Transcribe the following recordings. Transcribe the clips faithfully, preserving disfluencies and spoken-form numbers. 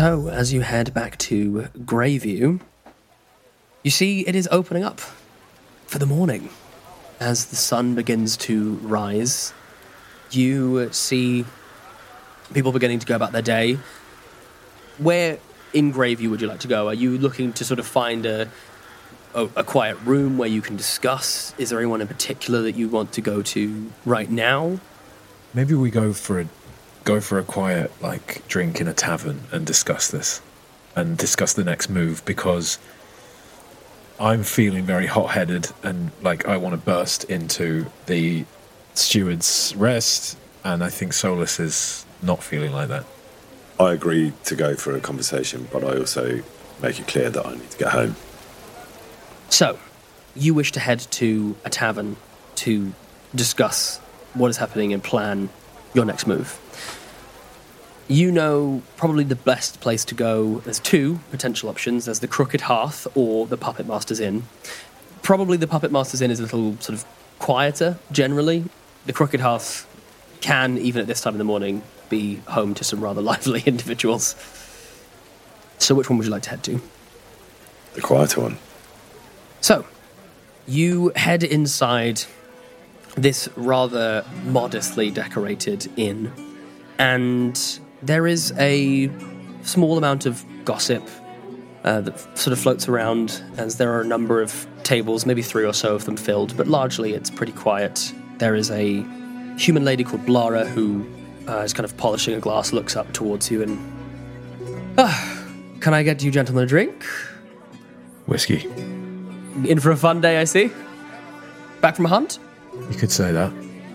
So, as you head back to Greyview, you see it is opening up for the morning. As the sun begins to rise, you see people beginning to go about their day. Where in Greyview would you like to go? Are you looking to sort of find a, a a quiet room where you can discuss? Is there anyone in particular that you want to go to right now? Maybe we go for a go for a quiet like drink in a tavern and discuss this, and discuss the next move, because I'm feeling very hot-headed and like I want to burst into the steward's rest, and I think Solus is not feeling like that. I agree to go for a conversation, but I also make it clear that I need to get home. So, you wish to head to a tavern to discuss what is happening and plan your next move. You know probably the best place to go. There's two potential options. There's the Crooked Hearth or the Puppet Master's Inn. Probably the Puppet Master's Inn is a little sort of quieter, generally. The Crooked Hearth can, even at this time of the morning, be home to some rather lively individuals. So which one would you like to head to? The quieter one. So, you head inside this rather modestly decorated inn, and there is a small amount of gossip uh, that sort of floats around, as there are a number of tables, maybe three or so of them filled, but largely it's pretty quiet. There is a human lady called Blara who uh, is kind of polishing a glass, looks up towards you and... Ah, can I get you gentlemen a drink? Whiskey. In for a fun day, I see. Back from a hunt? You could say that.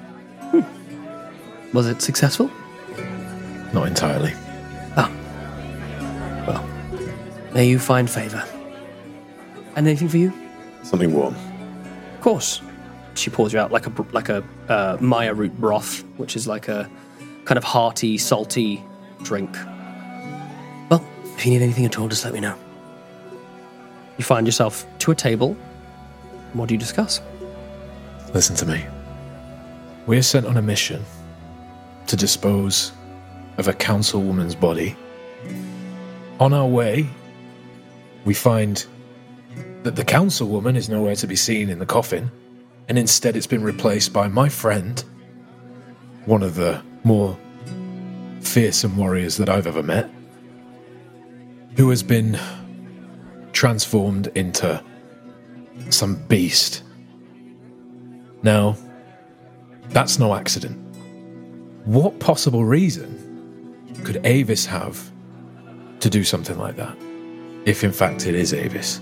Hmm. Was it successful? Not entirely. Ah. Well, may you find favour. And anything for you? Something warm. Of course. She pours you out like a like a uh, Maya root broth, which is like a kind of hearty, salty drink. Well, if you need anything at all, just let me know. You find yourself to a table. What do you discuss? Listen to me. We're sent on a mission to dispose of a councilwoman's body. On our way, we find that the councilwoman is nowhere to be seen in the coffin, and instead it's been replaced by my friend, one of the more fearsome warriors that I've ever met, who has been transformed into some beast. Now, that's no accident. What possible reason could Avis have to do something like that, if in fact it is Avis?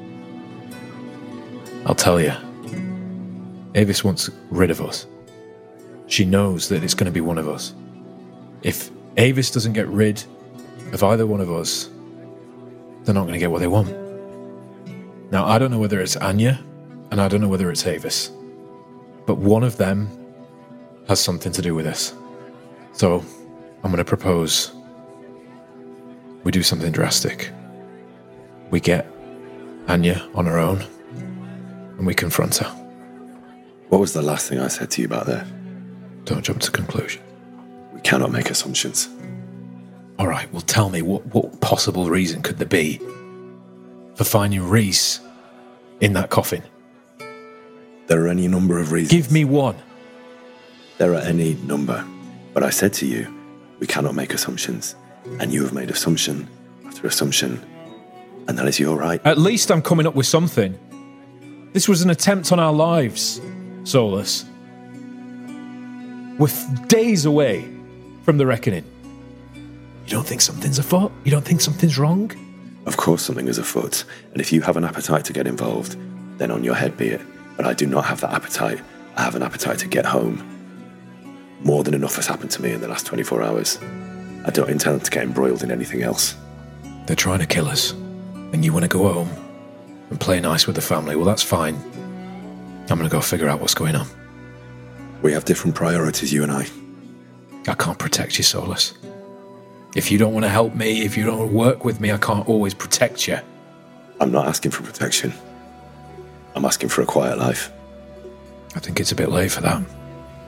I'll tell you. Avis wants rid of us. She knows that it's going to be one of us. If Avis doesn't get rid of either one of us, they're not going to get what they want. Now, I don't know whether it's Anya, and I don't know whether it's Avis, but one of them has something to do with this. So, I'm going to propose we do something drastic. We get Anya on her own, and we confront her. What was the last thing I said to you about that? Don't jump to conclusions. We cannot make assumptions. All right, well, tell me, what, what possible reason could there be for finding Reese in that coffin? There are any number of reasons. Give me one. There are any number. But I said to you, we cannot make assumptions. And you have made assumption after assumption. And that is your right. At least I'm coming up with something. This was an attempt on our lives, Solus. We're f- days away from the reckoning. You don't think something's afoot? You don't think something's wrong? Of course something is afoot. And if you have an appetite to get involved, then on your head be it. But I do not have that appetite. I have an appetite to get home. More than enough has happened to me in the last twenty-four hours. I don't intend to get embroiled in anything else. They're trying to kill us. And you want to go home and play nice with the family. Well, that's fine. I'm going to go figure out what's going on. We have different priorities, you and I. I can't protect you, Solus. If you don't want to help me, if you don't want to work with me, I can't always protect you. I'm not asking for protection. I'm asking for a quiet life. I think it's a bit late for that.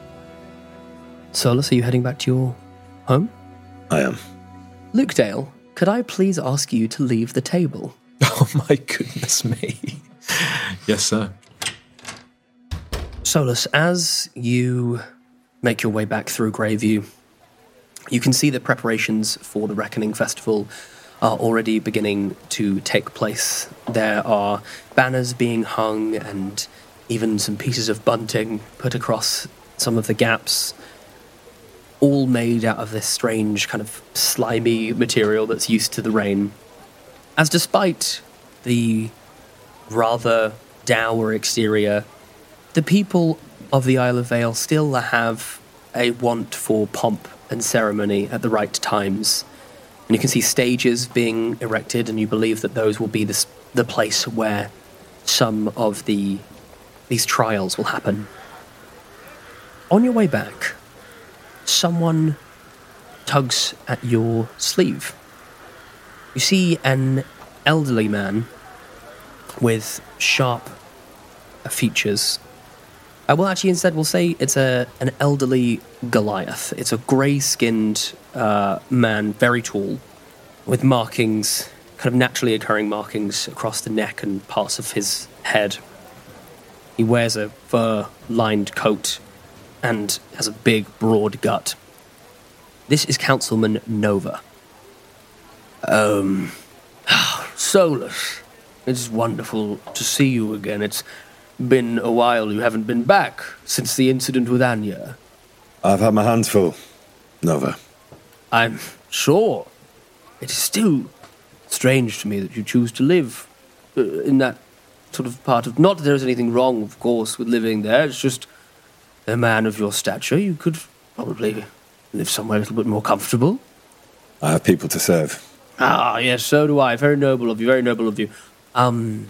Solus, are you heading back to your home? I am. Lukedale, could I please ask you to leave the table? Oh my goodness me. Yes, sir. Solus, as you make your way back through Greyview, you can see that preparations for the Reckoning Festival are already beginning to take place. There are banners being hung and even some pieces of bunting put across some of the gaps, all made out of this strange kind of slimy material that's used to the rain. As despite the rather dour exterior, the people of the Isle of Vale still have a want for pomp and ceremony at the right times. And you can see stages being erected, and you believe that those will be the, the place where some of the these trials will happen. On your way back, someone tugs at your sleeve. You see an elderly man with sharp features. I will actually instead we'll say it's a an elderly Goliath. It's a grey-skinned uh, man, very tall, with markings, kind of naturally occurring markings across the neck and parts of his head. He wears a fur-lined coat and has a big, broad gut. This is Councilman Nova. Um, Solus, it's wonderful to see you again. It's been a while. You haven't been back since the incident with Anya. I've had my hands full, Nova. I'm sure. It is still strange to me that you choose to live uh, in that sort of part of... Not that there's anything wrong, of course, with living there. It's just a man of your stature. You could probably live somewhere a little bit more comfortable. I have people to serve. Ah, yes, so do I. Very noble of you, very noble of you. Um,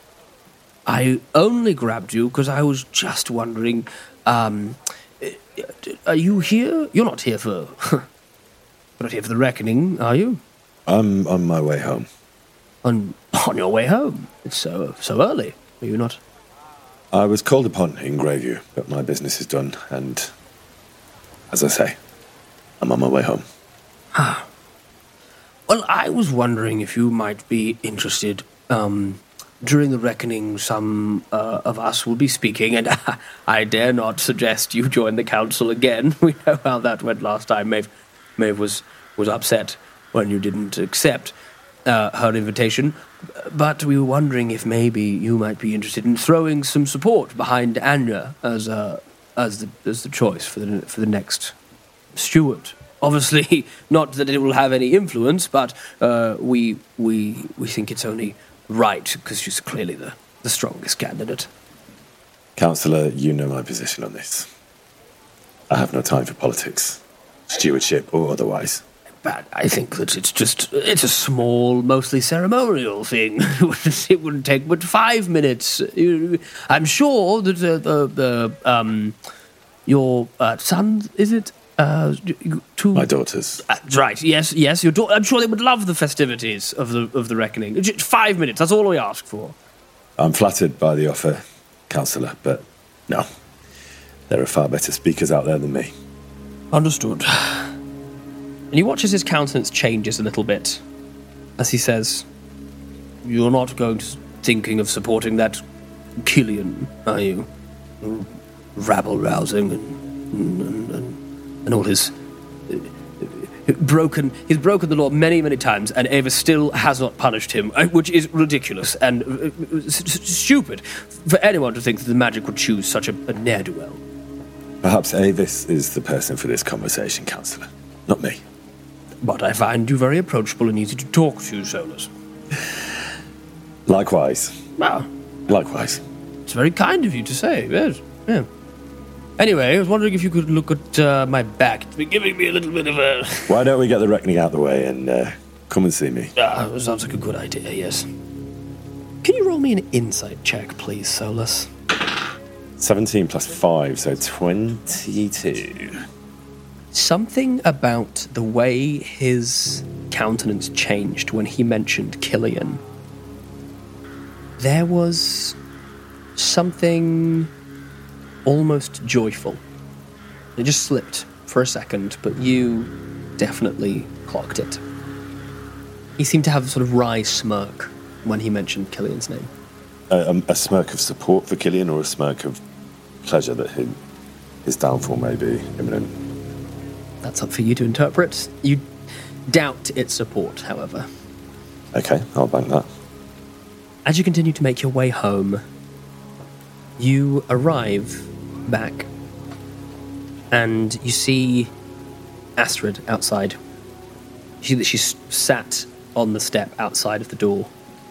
I only grabbed you because I was just wondering, um, are you here? You're not here for... You're not here for the reckoning, are you? I'm on my way home. On on your way home? It's so so early. Are you not? I was called upon in Greyview, but my business is done, and as I say, I'm on my way home. Ah. Well, I was wondering if you might be interested. Um, during the reckoning, some uh, of us will be speaking, and I dare not suggest you join the council again. We know how that went last time. Maeve, Maeve was was upset when you didn't accept uh, her invitation, but we were wondering if maybe you might be interested in throwing some support behind Anya as uh, as the as the choice for the for the next steward. Obviously, not that it will have any influence, but uh, we we we think it's only right because she's clearly the, the strongest candidate. Councillor, you know my position on this. I have no time for politics, stewardship or otherwise. But I think that it's just, it's a small, mostly ceremonial thing. It wouldn't take but five minutes. I'm sure that the, the, the um, your uh, son, is it? Uh, two... My daughters. Uh, right, yes, yes, your da- I'm sure they would love the festivities of the of the reckoning. Just five minutes, that's all we ask for. I'm flattered by the offer, Councillor, but no. There are far better speakers out there than me. Understood. And he watches his countenance changes a little bit as he says, "You're not going to thinking of supporting that Killian, are you? Rabble-rousing and, and, and, and all his uh, broken... He's broken the law many, many times, and Ava still has not punished him, which is ridiculous and uh, s- s- stupid for anyone to think that the magic would choose such a, a ne'er-do-well." Perhaps Avis is the person for this conversation, Councillor, not me. But I find you very approachable and easy to talk to, Solus. Likewise. Wow. Likewise. It's very kind of you to say, yes. Yeah. Anyway, I was wondering if you could look at uh, my back. It's been giving me a little bit of a... Why don't we get the reckoning out of the way and uh, come and see me? Ah, uh, sounds like a good idea, yes. Can you roll me an insight check, please, Solus? seventeen plus five, so twenty-two. Something about the way his countenance changed when he mentioned Killian. There was something almost joyful. It just slipped for a second, but you definitely clocked it. He seemed to have a sort of wry smirk when he mentioned Killian's name. A, a smirk of support for Killian, or a smirk of pleasure that his, his downfall may be imminent? That's up for you to interpret. You doubt its support, however. Okay, I'll bank that. As you continue to make your way home, you arrive back and you see Astrid outside. You see that she's sat on the step outside of the door.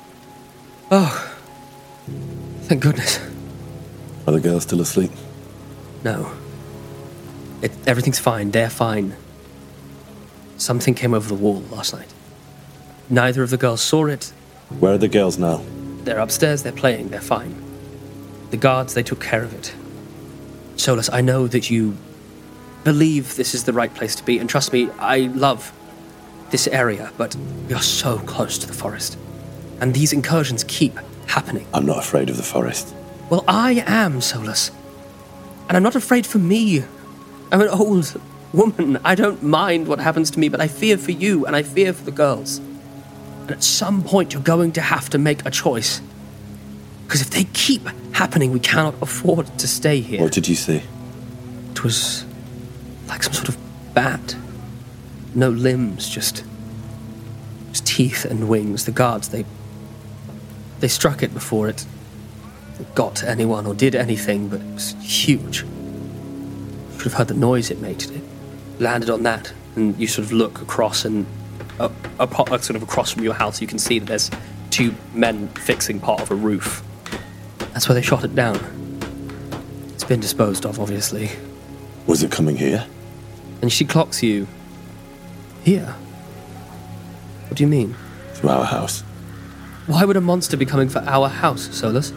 Oh, thank goodness. Are the girls still asleep? No. It, everything's fine. They're fine. Something came over the wall last night. Neither of the girls saw it. Where are the girls now? They're upstairs, they're playing, they're fine. The guards, they took care of it. Solus, I know that you believe this is the right place to be, and trust me, I love this area, but we are so close to the forest. And these incursions keep happening. I'm not afraid of the forest. Well, I am, Solus. And I'm not afraid for me. I'm an old woman. I don't mind what happens to me, but I fear for you, and I fear for the girls. And at some point, you're going to have to make a choice. Because if they keep happening, we cannot afford to stay here. What did you see? It was like some sort of bat. No limbs, just, just teeth and wings. The guards, they they struck it before it got anyone or did anything, but it was huge. You should have heard the noise it made. It landed on that, and you sort of look across and uh, a, a, sort of across from your house, you can see that there's two men fixing part of a roof. That's where they shot it down. It's been disposed of, obviously. Was it coming here? And she clocks you. Here? What do you mean? To our house. Why would a monster be coming for our house, Solus?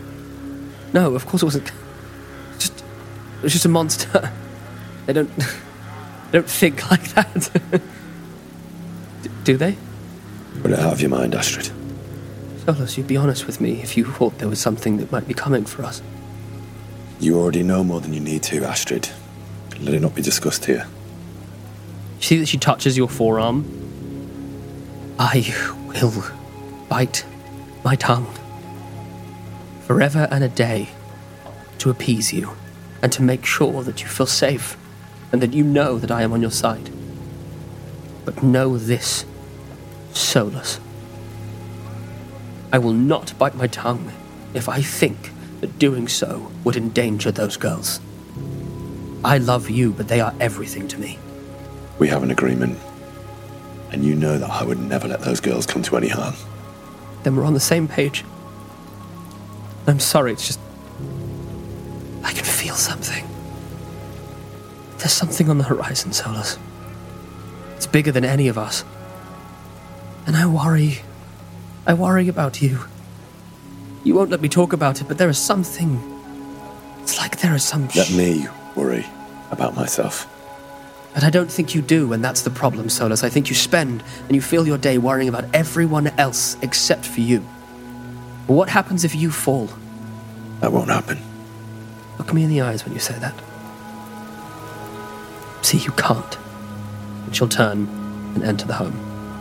No, of course it wasn't. Just, it was just a monster. They don't... They don't think like that. D- do they? Put it out of your mind, Astrid. Solus, you'd be honest with me if you thought there was something that might be coming for us. You already know more than you need to, Astrid. Let it not be discussed here. You see that she touches your forearm? I will bite my tongue forever and a day to appease you and to make sure that you feel safe and that you know that I am on your side. But know this, Solus. I will not bite my tongue if I think that doing so would endanger those girls. I love you, but they are everything to me. We have an agreement, and you know that I would never let those girls come to any harm. Then we're on the same page. I'm sorry, it's just... I can feel something. There's something on the horizon, Solus. It's bigger than any of us. And I worry... I worry about you. You won't let me talk about it, but there is something... It's like there is some... Let me worry about myself. But I don't think you do, and that's the problem, Solus. I think you spend and you fill your day worrying about everyone else except for you. But what happens if you fall? That won't happen. Look me in the eyes when you say that. See, you can't. And she'll turn and enter the home.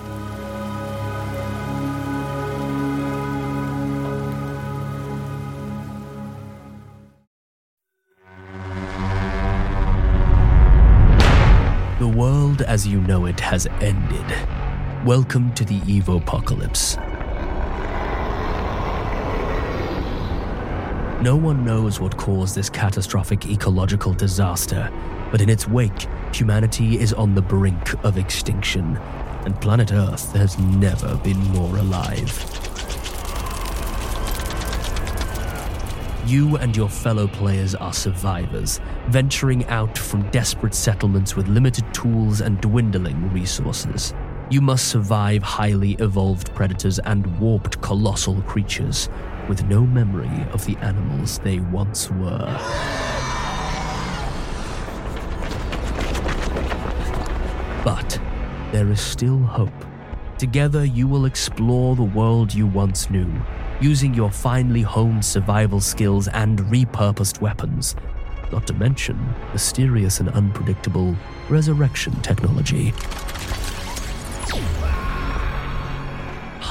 The world as you know it has ended. Welcome to the Evopocalypse. No one knows what caused this catastrophic ecological disaster, but in its wake, humanity is on the brink of extinction, and planet Earth has never been more alive. You and your fellow players are survivors, venturing out from desperate settlements with limited tools and dwindling resources. You must survive highly evolved predators and warped colossal creatures, with no memory of the animals they once were. But there is still hope. Together you will explore the world you once knew, using your finely honed survival skills and repurposed weapons, not to mention mysterious and unpredictable resurrection technology.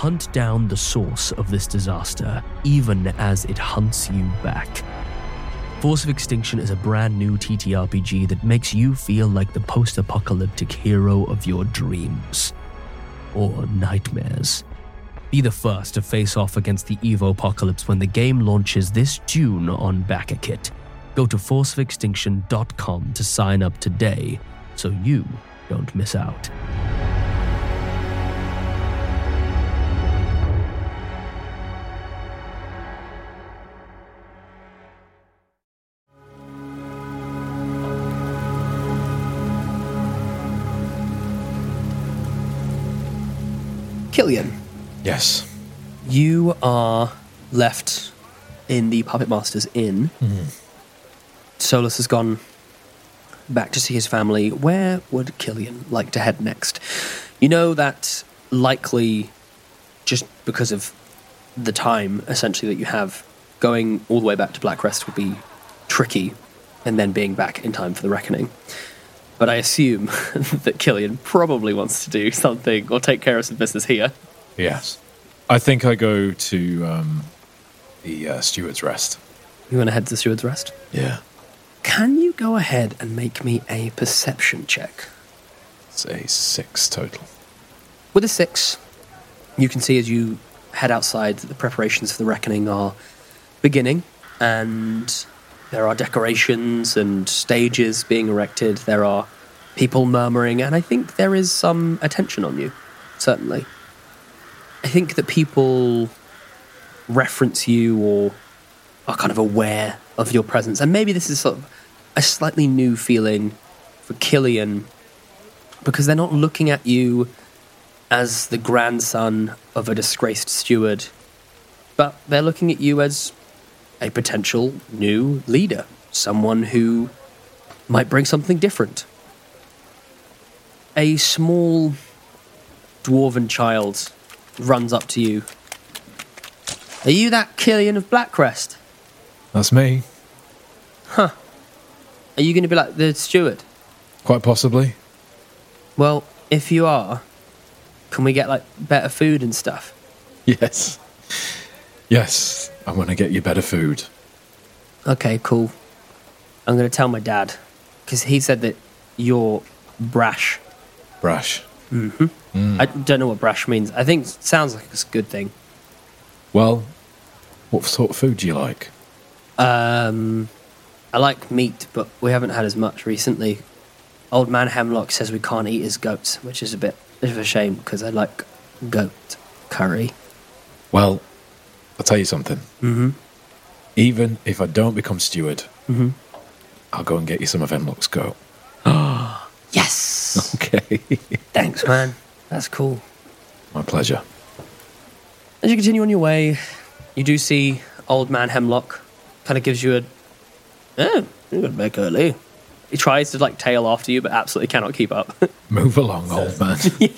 hunt down the source of this disaster, even as it hunts you back. Force of Extinction is a brand new T T R P G that makes you feel like the post-apocalyptic hero of your dreams. Or nightmares. Be the first to face off against the Evo-apocalypse when the game launches this June on BackerKit. Go to force of extinction dot com to sign up today so you don't miss out. Killian, Yes. you are left in the Puppet Master's Inn. Mm. Solus has gone back to see his family. Where would Killian like to head next? You know that likely, just because of the time, essentially, that you have, going all the way back to Blackrest would be tricky, and then being back in time for the Reckoning. But I assume that Killian probably wants to do something or take care of some business here. Yes. I think I go to um, the uh, Steward's Rest. You want to head to the Steward's Rest? Yeah. Can you go ahead and make me a perception check? It's a six total. With a six, you can see as you head outside that the preparations for the Reckoning are beginning, and there are decorations and stages being erected. There are people murmuring, and I think there is some attention on you, certainly. I think that people reference you or are kind of aware of your presence, and maybe this is sort of a slightly new feeling for Killian, because they're not looking at you as the grandson of a disgraced steward, but they're looking at you as a potential new leader, someone who might bring something different. A small dwarven child runs up to you. Are you that Killian of Blackrest? That's me. Huh. Are you going to be like the steward? Quite possibly. Well, if you are, can we get like better food and stuff? Yes. Yes. I want to get you better food. Okay, cool. I'm going to tell my dad, because he said that you're brash. Brash. Mm-hmm. Mm. I don't know what brash means. I think it sounds like it's a good thing. Well, what sort of food do you like? Um, I like meat, but we haven't had as much recently. Old man Hemlock says we can't eat his goats, which is a bit, bit of a shame, because I like goat curry. Well, I'll tell you something. Mm-hmm. Even if I don't become steward, Mm-hmm. I'll go and get you some of Hemlock's goat. Yes! Okay. Thanks, man. That's cool. My pleasure. As you continue on your way, you do see Old Man Hemlock. Kind of gives you a, oh, you're going back early. He tries to, like, tail after you, but absolutely cannot keep up. Move along, old man.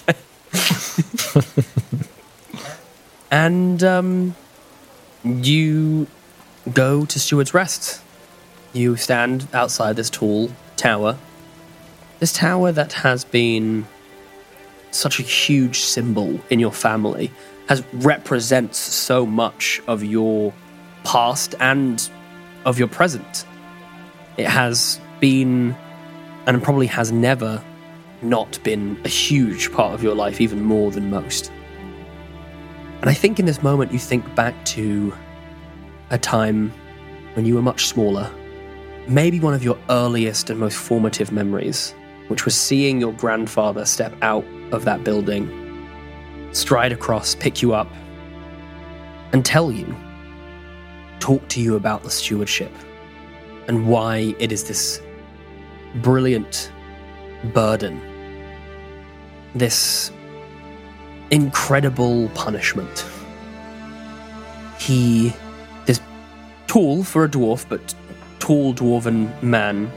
And um, you go to Steward's Rest. You stand outside this tall tower. This tower that has been such a huge symbol in your family, has represents so much of your past and of your present. It has been, and probably has never not been, a huge part of your life, even more than most. And I think in this moment you think back to a time when you were much smaller, maybe one of your earliest and most formative memories, which was seeing your grandfather step out of that building, stride across, pick you up, and tell you, talk to you about the stewardship and why it is this brilliant burden, this incredible punishment. He, this tall for a dwarf, but tall dwarven man,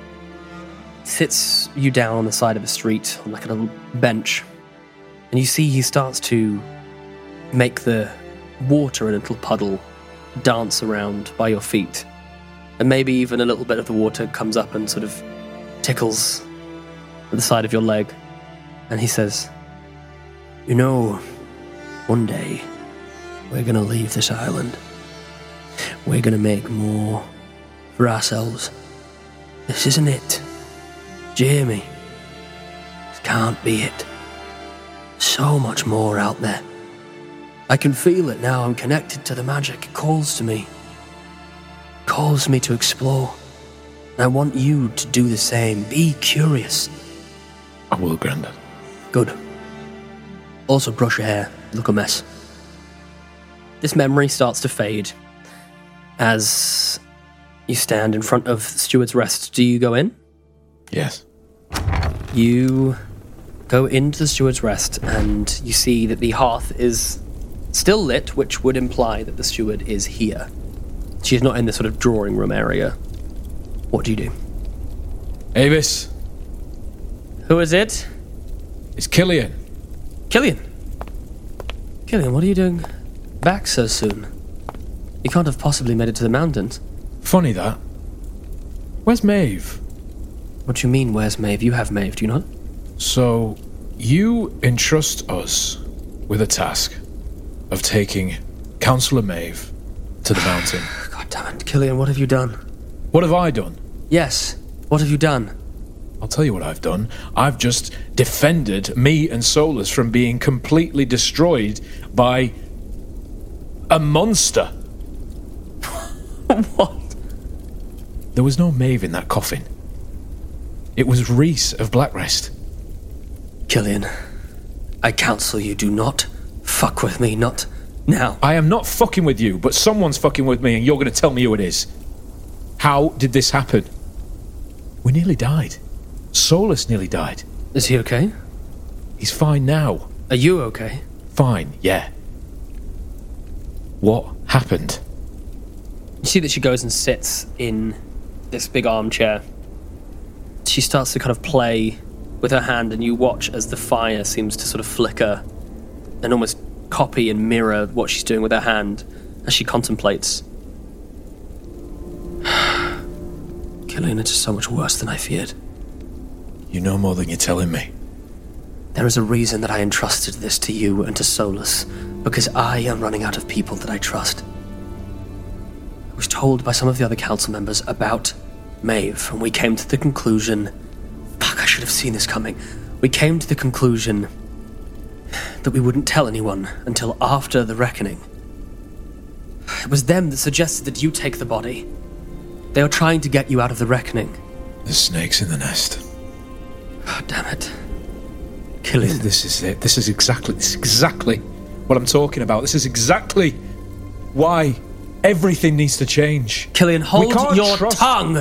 sits you down on the side of a street on like a little bench, and you see he starts to make the water in a little puddle dance around by your feet, and maybe even a little bit of the water comes up and sort of tickles at the side of your leg, and he says, "You know, one day, we're gonna leave this island. We're gonna make more for ourselves. This isn't it. Jamie. This can't be it. So much more out there. I can feel it now. I'm connected to the magic. It calls to me. It calls me to explore. And I want you to do the same. Be curious. I will, Grandad. Good. Also, brush your hair. You look a mess. This memory starts to fade as you stand in front of Steward's Rest. Do you go in? Yes. You go into the Steward's Rest and you see that the hearth is still lit, which would imply that the steward is here. She's not in the sort of drawing room area. What do you do? Avis, Who is it? it's Killian. Killian. Killian, what are you doing back so soon? You can't have possibly made it to the mountains. Funny that. Where's Maeve? What do you mean, where's Maeve? You have Maeve, do you not? So, you entrust us with a task of taking Councillor Maeve to the mountain. God damn it. Killian, what have you done? What have I done? Yes, what have you done? I'll tell you what I've done. I've just defended me and Solus from being completely destroyed by a monster. What? There was no Maeve in that coffin. It was Reese of Blackrest. Killian, I counsel you, do not fuck with me, not now. I am not fucking with you, but someone's fucking with me and you're going to tell me who it is. How did this happen? We nearly died. Solus nearly died. Is he okay? He's fine now. Are you okay? Fine, yeah. What happened? You see that she goes and sits in this big armchair. She starts to kind of play with her hand, and you watch as the fire seems to sort of flicker and almost copy and mirror what she's doing with her hand as she contemplates. Killian, it's so much worse than I feared. You know more than you're telling me. There is a reason that I entrusted this to you and to Solus, because I am running out of people that I trust. I was told by some of the other council members about Maeve, and we came to the conclusion... Fuck, I should have seen this coming. We came to the conclusion that we wouldn't tell anyone until after the reckoning. It was them that suggested that you take the body. They are trying to get you out of the reckoning. There's snakes in the nest. God damn it. Killian. This is it. This is exactly, this is exactly what I'm talking about. This is exactly why everything needs to change. Killian, hold can't your trust- tongue!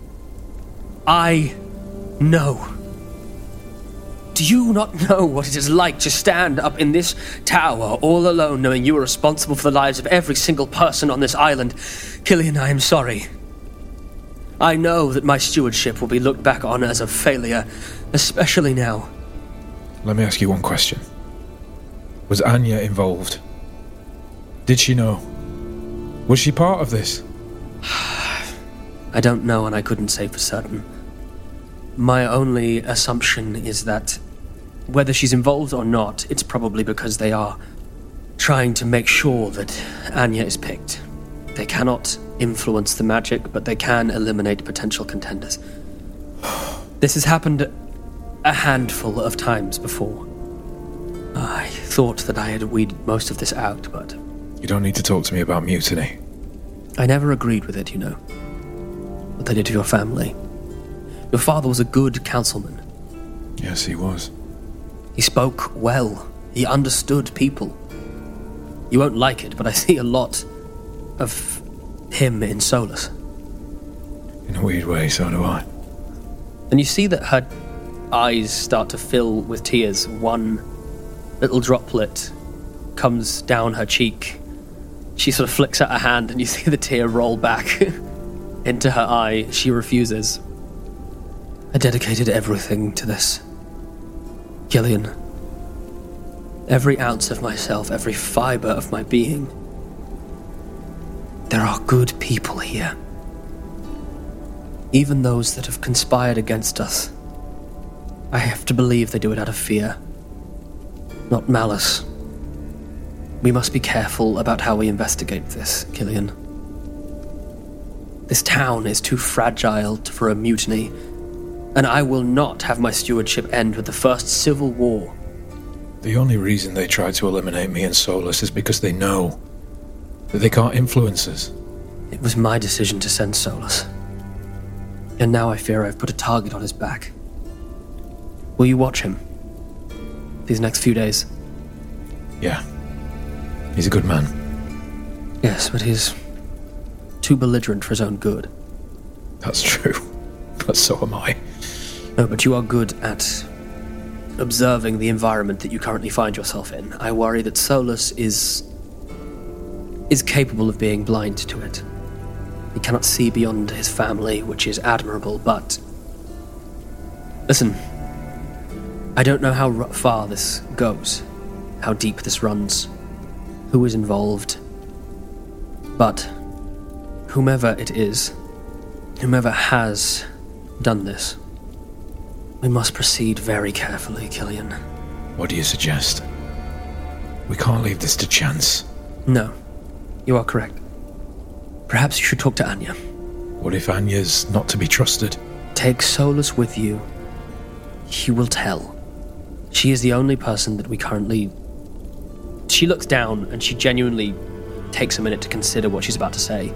I know. Do you not know what it is like to stand up in this tower all alone, knowing you are responsible for the lives of every single person on this island? Killian, I am sorry. I know that my stewardship will be looked back on as a failure, especially now. Let me ask you one question. Was Anya involved? Did she know? Was she part of this? I don't know, and I couldn't say for certain. My only assumption is that whether she's involved or not, it's probably because they are trying to make sure that Anya is picked. They cannot influence the magic, but they can eliminate potential contenders. This has happened a handful of times before. I thought that I had weeded most of this out, but You don't need to talk to me about mutiny. I never agreed with it, you know. What they did to your family. Your father was a good councilman. Yes, he was. He spoke well. He understood people. You won't like it, but I see a lot of him in Solus. In a weird way, so do I. And you see that her eyes start to fill with tears. One little droplet comes down her cheek. She sort of flicks out her hand, and you see the tear roll back into her eye. She refuses. I dedicated everything to this. Killian. Every ounce of myself, every fiber of my being. There are good people here. Even those that have conspired against us. I have to believe they do it out of fear. Not malice. We must be careful about how we investigate this, Killian. This town is too fragile for a mutiny, and I will not have my stewardship end with the first civil war. The only reason they try to eliminate me and Solus is because they know that they can't influence us. It was my decision to send Solus. And now I fear I've put a target on his back. Will you watch him? These next few days? Yeah. He's a good man. Yes, but he's too belligerent for his own good. That's true. But so am I. No, but you are good at observing the environment that you currently find yourself in. I worry that Solus is... is capable of being blind to it. He cannot see beyond his family, which is admirable, but... Listen, I don't know how r- far this goes, how deep this runs, who is involved, but whomever it is, whomever has done this, we must proceed very carefully, Killian. What do you suggest? We can't leave this to chance. No, you are correct. Perhaps you should talk to Anya. What if Anya's not to be trusted? Take Solus with you. He will tell. She is the only person that we currently... She looks down and she genuinely takes a minute to consider what she's about to say.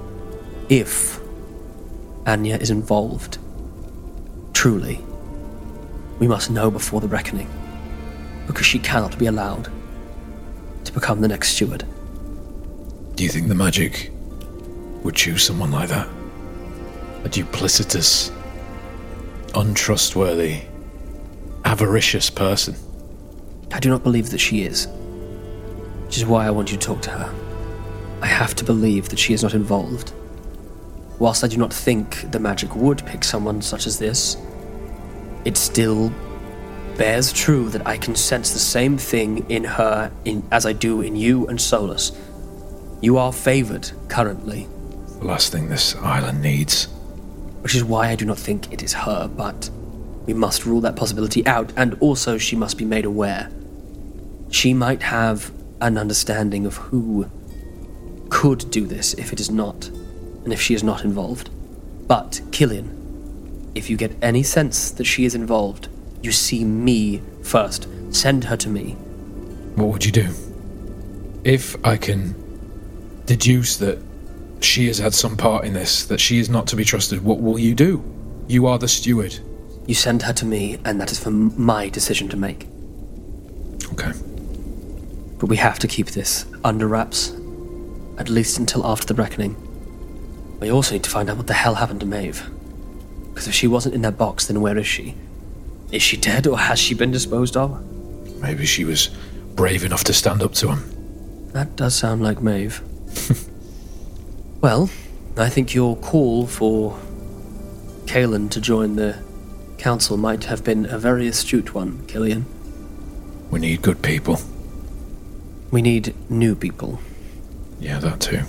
If Anya is involved, truly, we must know before the reckoning, because she cannot be allowed to become the next steward. Do you think the magic would choose someone like that? A duplicitous, untrustworthy, avaricious person? I do not believe that she is, which is why I want you to talk to her. I have to believe that she is not involved. Whilst I do not think the magic would pick someone such as this, it still bears true that I can sense the same thing in her in, as I do in you and Solus. You are favoured currently. The last thing this island needs. Which is why I do not think it is her, but we must rule that possibility out, and also she must be made aware. She might have an understanding of who could do this if it is not, and if she is not involved. But, Killian, if you get any sense that she is involved, you see me first. Send her to me. What would you do? If I can deduce that she has had some part in this, that she is not to be trusted, what will you do? You are the steward. You send her to me, and that is for m- my decision to make. Okay. But we have to keep this under wraps, at least until after the reckoning. We also need to find out what the hell happened to Maeve. Because if she wasn't in that box, then where is she? Is she dead, or has she been disposed of? Maybe she was brave enough to stand up to him. That does sound like Maeve. Well, I think your call for Kaelin to join the council might have been a very astute one, Killian. We need good people. We need new people. Yeah, that too.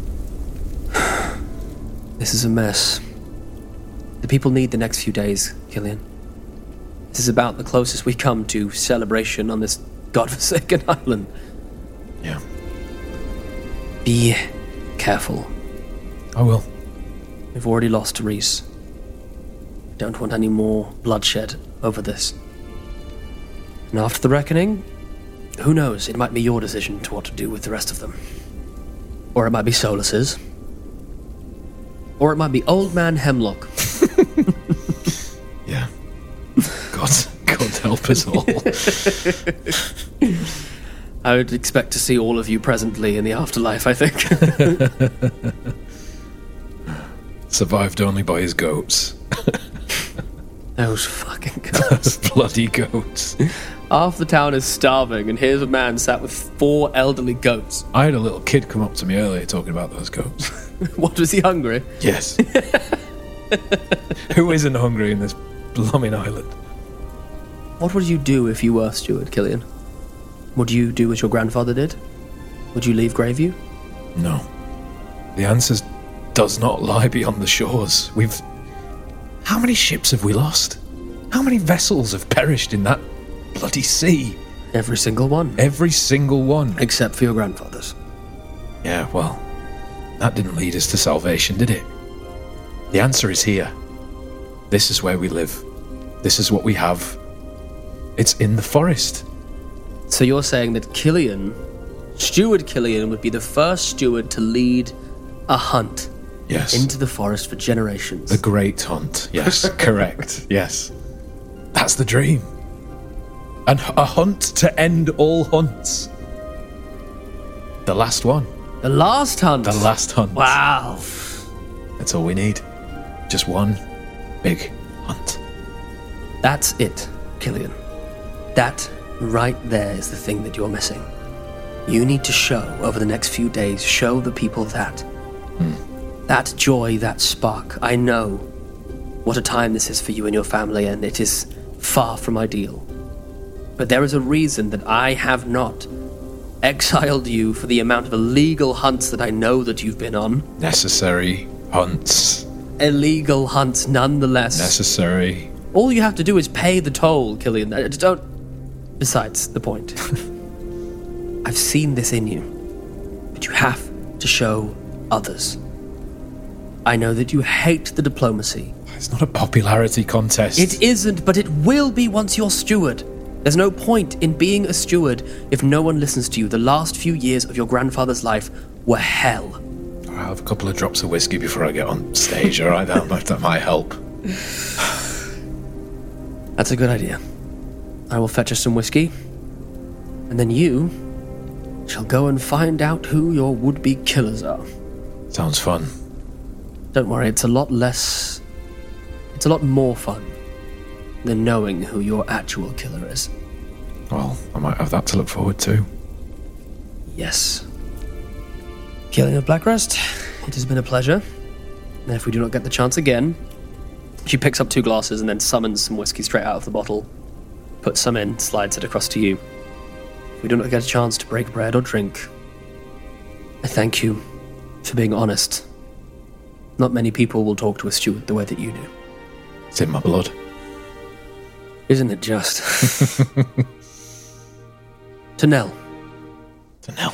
This is a mess. The people need the next few days, Killian. This is about the closest we come to celebration on this godforsaken island. Yeah. Be careful. I will. We've already lost Reese. Don't want any more bloodshed over this. And after the reckoning, who knows, it might be your decision to what to do with the rest of them. Or it might be Solus's. Or it might be Old Man Hemlock. Yeah. God, God help us all. I would expect to see all of you presently in the afterlife, I think. Survived only by his goats. Those fucking goats. Those bloody goats. Half the town is starving, and here's a man sat with four elderly goats. I had a little kid come up to me earlier talking about those goats. What, was he hungry? Yes. Who isn't hungry in this blooming island? What would you do if you were steward, Killian? Would you do as your grandfather did? Would you leave Graveview? No. The answer does not lie beyond the shores. We've... How many ships have we lost? How many vessels have perished in that bloody sea? Every single one. Every single one. Except for your grandfather's. Yeah, well, that didn't lead us to salvation, did it? The answer is here. This is where we live. This is what we have. It's in the forest. So you're saying that Killian, Steward Killian, would be the first steward to lead a hunt Yes. into the forest for generations. The Great Hunt. Yes, correct. Yes. That's the dream. And a hunt to end all hunts. The last one. The last hunt. The last hunt. Wow. That's all we need. Just one big hunt. That's it, Killian. That right there is the thing that you're missing. You need to show, over the next few days, show the people that. Hmm. That joy, that spark. I know what a time this is for you and your family, and it is far from ideal. But there is a reason that I have not exiled you for the amount of illegal hunts that I know that you've been on. Necessary hunts. Illegal hunts, nonetheless. Necessary. All you have to do is pay the toll, Killian. I just don't... Besides the point. I've seen this in you. But you have to show others. I know that you hate the diplomacy. It's not a popularity contest. It isn't, but it will be once you're steward. There's no point in being a steward if no one listens to you. The last few years of your grandfather's life were hell. I'll have a couple of drops of whiskey before I get on stage, all right? That might, that might help. That's a good idea. I will fetch us some whiskey, and then you shall go and find out who your would-be killers are. Sounds fun. Don't worry, it's a lot less... It's a lot more fun than knowing who your actual killer is. Well, I might have that to look forward to. Yes. Killing of Blackrest, it has been a pleasure. And if we do not get the chance again... She picks up two glasses and then summons some whiskey straight out of the bottle, puts some in, slides it across to you. If we do not get a chance to break bread or drink, I thank you for being honest. Not many people will talk to a steward the way that you do. It's in my blood. Isn't it just? To Nell. To Nell.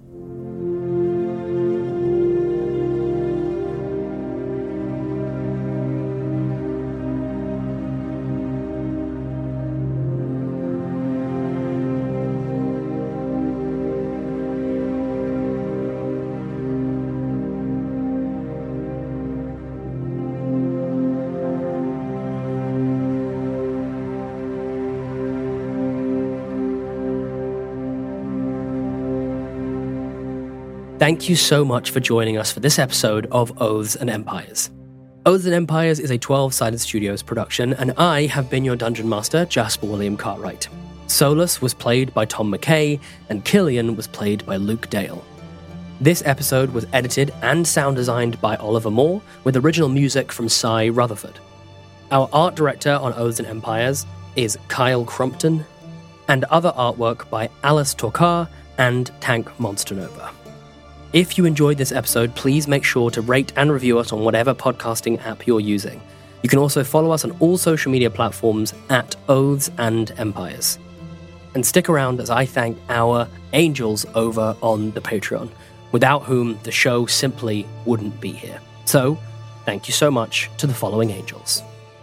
Thank you so much for joining us for this episode of Oaths and Empires. Oaths and Empires is a twelve-sided Studios production, and I have been your Dungeon Master, Jasper William Cartwright. Solus was played by Tom McKay, and Killian was played by Luke Dale. This episode was edited and sound designed by Oliver Moore, with original music from Cy Rutherford. Our art director on Oaths and Empires is Kyle Crumpton, and other artwork by Alice Torkar and Tank Monster Nova. If you enjoyed this episode, please make sure to rate and review us on whatever podcasting app you're using. You can also follow us on all social media platforms at Oaths and Empires. And stick around as I thank our angels over on the Patreon, without whom the show simply wouldn't be here. So, thank you so much to the following angels.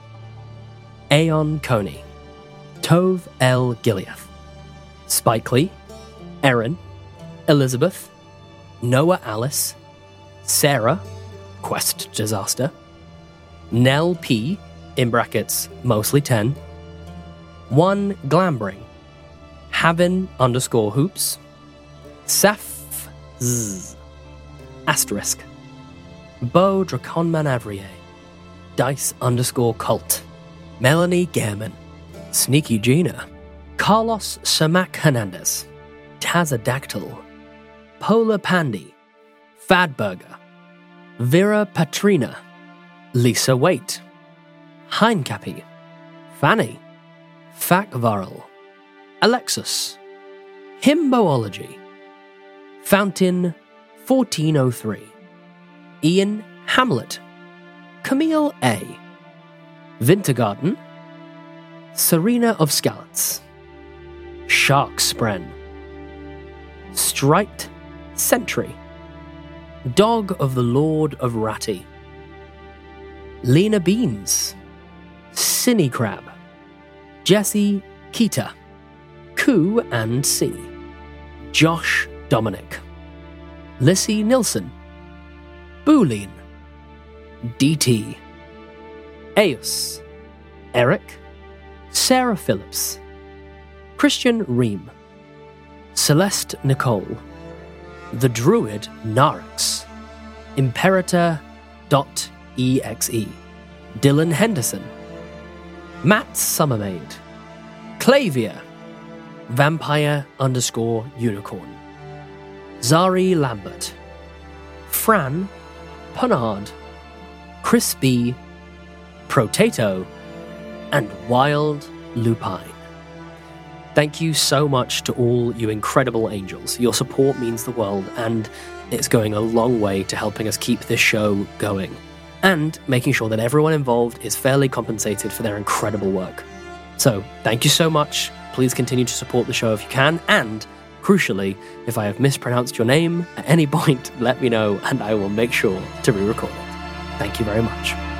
Aeon Coney, Tove L. Gileath, Spike Lee, Erin, Elizabeth, Noah Alice, Sarah, Quest Disaster, Nell P, in brackets, mostly ten, one Glambring, Havin underscore hoops, Saf Z, asterisk, Bo Draconman Avrier, Dice underscore cult, Melanie Gammon, Sneaky Gina, Carlos Samak Hernandez, Tazadactyl, Polar Pandy, Fadburger, Vera Patrina, Lisa Waite, Heinkappy, Fanny, Fakvarl, Alexis, Himboology, Fountain fourteen oh three, Ian Hamlet, Camille A, Wintergarten, Serena of Skallets, Sharkspren, Striped Sentry, Dog of the Lord of Ratty, Lena Beans, Cinny Crab, Jesse Keita, Koo and C, Josh Dominic, Lissy Nilsson, Boolean, D T, Eos, Eric, Sarah Phillips, Christian Ream, Celeste Nicole, The Druid Narix, Imperator.exe, Dylan Henderson, Matt Summermaid, Clavia, Vampire underscore Unicorn, Zari Lambert, Fran, Punard, Chris B, Protato, and Wild Lupine. Thank you so much to all you incredible angels. Your support means the world, and it's going a long way to helping us keep this show going, and making sure that everyone involved is fairly compensated for their incredible work. So, thank you so much. Please continue to support the show if you can, and, crucially, if I have mispronounced your name at any point, let me know, and I will make sure to re-record it. Thank you very much.